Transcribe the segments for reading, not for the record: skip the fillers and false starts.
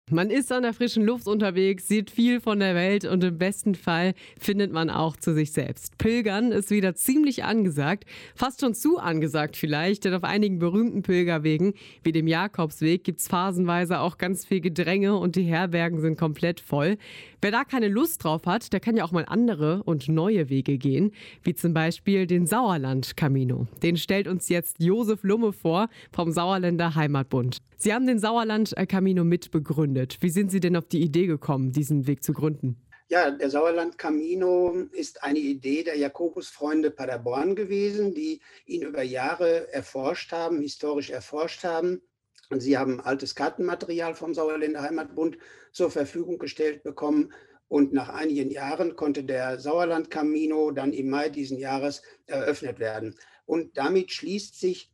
Man ist an der frischen Luft unterwegs, sieht viel von der Welt und im besten Fall findet man auch zu sich selbst. Pilgern ist wieder ziemlich angesagt, fast schon zu angesagt vielleicht, denn auf einigen berühmten Pilgerwegen wie dem Jakobsweg gibt es phasenweise auch ganz viel Gedränge und die Herbergen sind komplett voll. Wer da keine Lust drauf hat, der kann ja auch mal andere und neue Wege gehen, wie zum Beispiel den Sauerland-Camino. Den stellt uns jetzt Josef Lumme vor vom Sauerländer Heimatbund. Sie haben den Sauerland-Camino mitbegründet. Wie sind Sie denn auf die Idee gekommen, diesen Weg zu gründen? Ja, der Sauerland Camino ist eine Idee der Jakobusfreunde Paderborn gewesen, die ihn über Jahre erforscht haben, historisch erforscht haben. Und sie haben altes Kartenmaterial vom Sauerländer Heimatbund zur Verfügung gestellt bekommen. Und nach einigen Jahren konnte der Sauerland Camino dann im Mai diesen Jahres eröffnet werden. Und damit schließt sich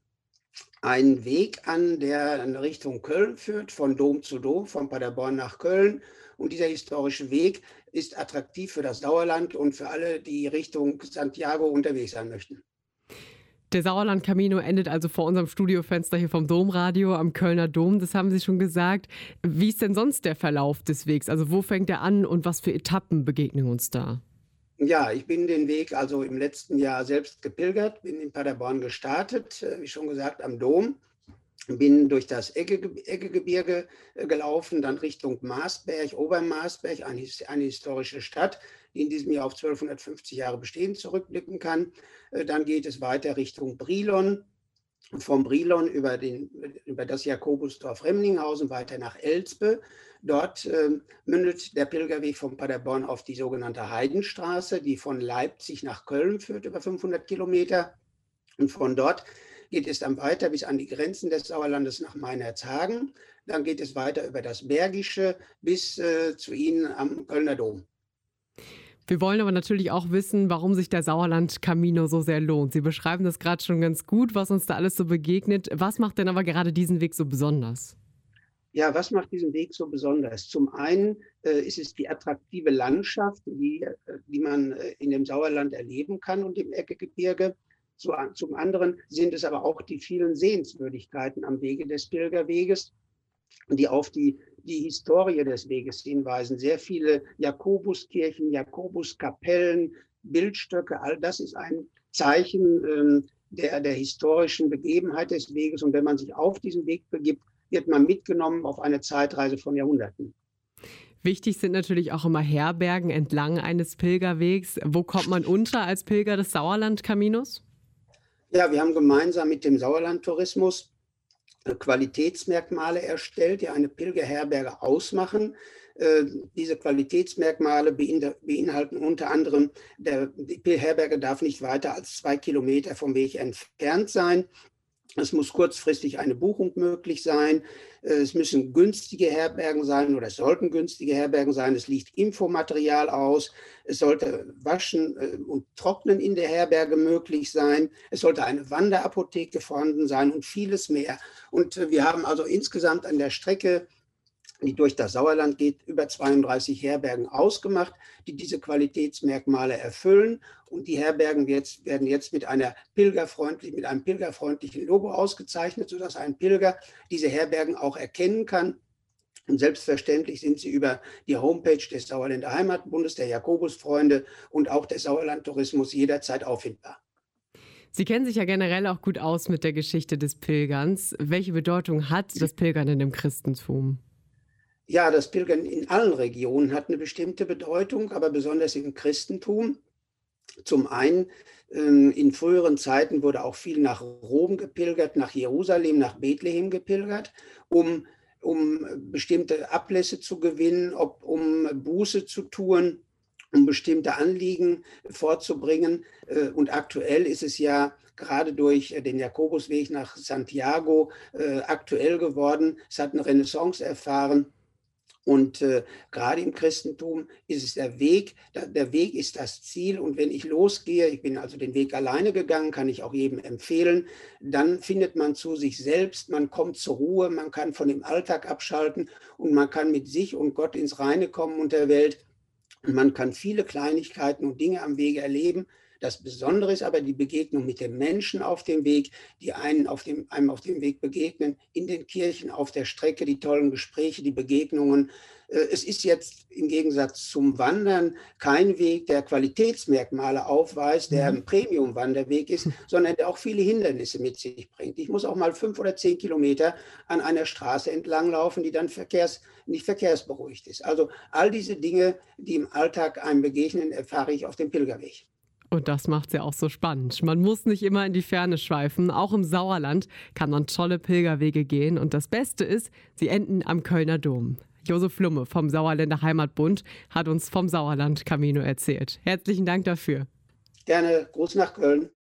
ein Weg an, der in Richtung Köln führt, von Dom zu Dom, von Paderborn nach Köln. Und dieser historische Weg ist attraktiv für das Sauerland und für alle, die Richtung Santiago unterwegs sein möchten. Der Sauerland-Camino endet also vor unserem Studiofenster hier vom Domradio am Kölner Dom. Das haben Sie schon gesagt. Wie ist denn sonst der Verlauf des Wegs? Also wo fängt er an und was für Etappen begegnen uns da? Ja, ich bin den Weg also im letzten Jahr selbst gepilgert, bin in Paderborn gestartet, wie schon gesagt, am Dom. Bin durch das Eggegebirge gelaufen, dann Richtung Marsberg, Obermarsberg, eine historische Stadt, die in diesem Jahr auf 1250 Jahre Bestehen zurückblicken kann. Dann geht es weiter Richtung Brilon, vom Brilon über das Jakobusdorf Remlinghausen weiter nach Elspe. Dort mündet der Pilgerweg von Paderborn auf die sogenannte Heidenstraße, die von Leipzig nach Köln führt, über 500 Kilometer. Und von dort geht es dann weiter bis an die Grenzen des Sauerlandes nach Meinerzhagen. Dann geht es weiter über das Bergische bis zu Ihnen am Kölner Dom. Wir wollen aber natürlich auch wissen, warum sich der Sauerland-Camino so sehr lohnt. Sie beschreiben das gerade schon ganz gut, was uns da alles so begegnet. Was macht denn aber gerade diesen Weg so besonders? Ja, was macht diesen Weg so besonders? Zum einen ist es die attraktive Landschaft, die man in dem Sauerland erleben kann und im Eggegebirge. Zum anderen sind es aber auch die vielen Sehenswürdigkeiten am Wege des Pilgerweges, die auf die Historie des Weges hinweisen. Sehr viele Jakobuskirchen, Jakobuskapellen, Bildstöcke, all das ist ein Zeichen der historischen Begebenheit des Weges. Und wenn man sich auf diesen Weg begibt, wird man mitgenommen auf eine Zeitreise von Jahrhunderten. Wichtig sind natürlich auch immer Herbergen entlang eines Pilgerwegs. Wo kommt man unter als Pilger des Sauerland-Caminos? Ja, wir haben gemeinsam mit dem Sauerland-Tourismus Qualitätsmerkmale erstellt, die eine Pilgerherberge ausmachen. Diese Qualitätsmerkmale beinhalten unter anderem, die Herberge darf nicht weiter als 2 Kilometer vom Weg entfernt sein. Es muss kurzfristig eine Buchung möglich sein. Es müssen günstige Herbergen sein oder es sollten günstige Herbergen sein. Es liegt Infomaterial aus. Es sollte Waschen und Trocknen in der Herberge möglich sein. Es sollte eine Wanderapotheke vorhanden sein und vieles mehr. Und wir haben also insgesamt an der Strecke, die durch das Sauerland geht, über 32 Herbergen ausgemacht, die diese Qualitätsmerkmale erfüllen. Und die Herbergen werden jetzt mit einem pilgerfreundlichen Logo ausgezeichnet, sodass ein Pilger diese Herbergen auch erkennen kann. Und selbstverständlich sind sie über die Homepage des Sauerländer Heimatbundes, der Jakobusfreunde und auch des Sauerlandtourismus jederzeit auffindbar. Sie kennen sich ja generell auch gut aus mit der Geschichte des Pilgerns. Welche Bedeutung hat das Pilgern in dem Christentum? Ja, das Pilgern in allen Regionen hat eine bestimmte Bedeutung, aber besonders im Christentum. Zum einen, in früheren Zeiten wurde auch viel nach Rom gepilgert, nach Jerusalem, nach Bethlehem gepilgert, um bestimmte Ablässe zu gewinnen, um Buße zu tun, um bestimmte Anliegen vorzubringen. Und aktuell ist es ja gerade durch den Jakobusweg nach Santiago aktuell geworden. Es hat eine Renaissance erfahren. Und gerade im Christentum ist es der Weg ist das Ziel. Und wenn ich losgehe, ich bin also den Weg alleine gegangen, kann ich auch jedem empfehlen, dann findet man zu sich selbst, man kommt zur Ruhe, man kann von dem Alltag abschalten und man kann mit sich und Gott ins Reine kommen und der Welt. Und man kann viele Kleinigkeiten und Dinge am Wege erleben, Das Besondere ist aber die Begegnung mit den Menschen auf dem Weg, die einem auf dem Weg begegnen, in den Kirchen, auf der Strecke, die tollen Gespräche, die Begegnungen. Es ist jetzt im Gegensatz zum Wandern kein Weg, der Qualitätsmerkmale aufweist, der ein Premium-Wanderweg ist, sondern der auch viele Hindernisse mit sich bringt. Ich muss auch mal 5 oder 10 Kilometer an einer Straße entlanglaufen, die dann nicht verkehrsberuhigt ist. Also all diese Dinge, die im Alltag einem begegnen, erfahre ich auf dem Pilgerweg. Und das macht's ja auch so spannend. Man muss nicht immer in die Ferne schweifen. Auch im Sauerland kann man tolle Pilgerwege gehen. Und das Beste ist, sie enden am Kölner Dom. Josef Lumme vom Sauerländer Heimatbund hat uns vom Sauerland Camino erzählt. Herzlichen Dank dafür. Gerne, Gruß nach Köln.